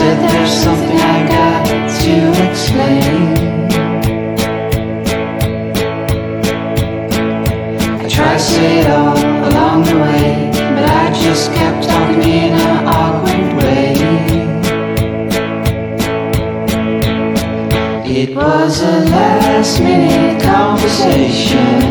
said there's something I got to explain. I tried to say it all along the way, but I just kept talking in an awkward way. It was a last minute conversation.